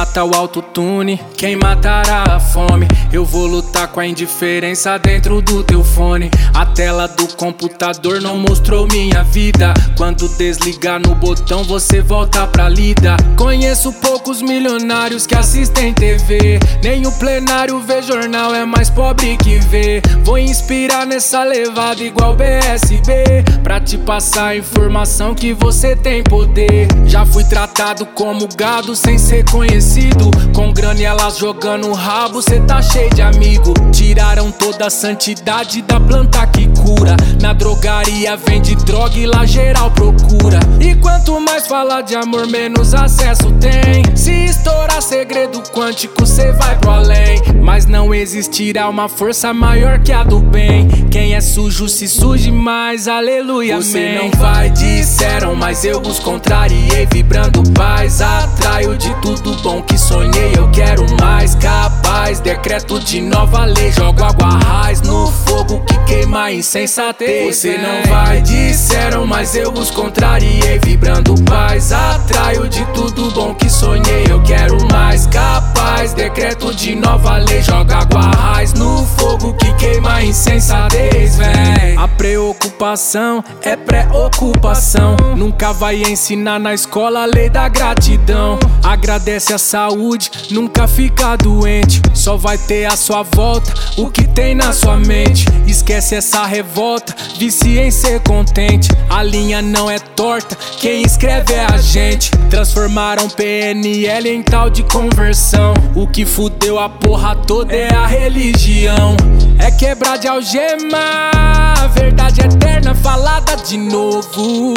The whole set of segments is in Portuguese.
mata o autotune, quem matará a fome? Eu vou lutar com a indiferença dentro do teu fone. A tela do computador não mostrou minha vida. Quando desligar no botão você volta pra lida. Conheço poucos milionários que assistem TV, nem o plenário vê jornal, é mais pobre que vê. Vou inspirar nessa levada igual BSB, pra te passar a informação que você tem poder. Já fui tratado como gado sem ser conhecido, com grana e elas jogando rabo, cê tá cheio de amigo. Tiraram toda a santidade da planta que cura. Na drogaria vende droga e lá geral procura. E quanto mais falar de amor, menos acesso tem. Se estourar segredo quântico, cê vai pro além. Mas não existirá uma força maior que a do bem. Quem é sujo se suje mais, aleluia, você amém. Não vai, disseram, mas eu os contrariei. Vibrando paz, atraio de tudo bom que sonhei. Eu quero mais, capaz, decreto de nova lei. Jogo água raiz no fogo que queima a insensatez. Você não vai, disseram, mas eu os contrariei. Vibrando paz, atraio de tudo bom que sonhei. Eu quero mais, capaz, decreto de nova lei. Joga água raiz no fogo que queima a insensatez, véi. A preocupação é preocupação. Nunca vai ensinar na escola a lei da gratidão. Agradece a saúde, nunca fica doente. Só vai ter à sua volta o que tem na sua mente. Esquece essa revolta, vicia em ser contente. A linha não é torta, quem escreve é a gente. Transformaram PNL em tal de conversão. O que fudeu a porra toda é a religião. É quebrar de algema, a verdade eterna falada de novo.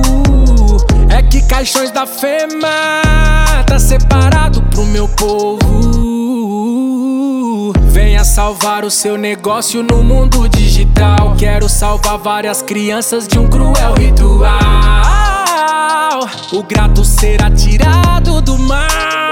É que caixões da fema tá separado pro meu povo. Venha salvar o seu negócio no mundo digital. Quero salvar várias crianças de um cruel ritual. O grato será tirado do mal.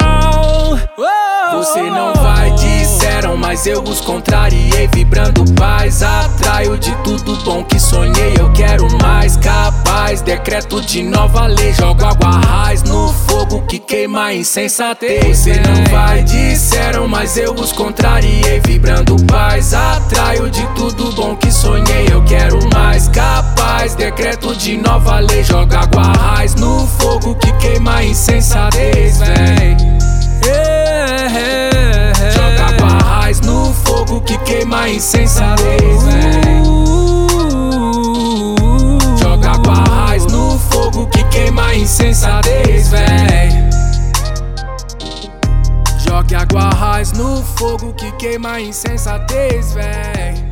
Você não vai, disseram, mas eu os contrariei. Vibrando paz, atraio de tudo bom que sonhei. Eu quero mais, capaz, decreto de nova lei. Jogo água raiz no fogo que queima a insensatez. Você não vai, disseram, mas eu os contrariei. Vibrando paz, atraio de tudo bom que sonhei. Eu quero mais, capaz, decreto de nova lei. Joga água raiz no fogo que queima a insensatez, véi. Joga água raiz no fogo que queima a insensatez, véi. Joga água raiz no fogo que queima a insensatez, véi. Jogue água raiz no fogo que queima a insensatez, véi.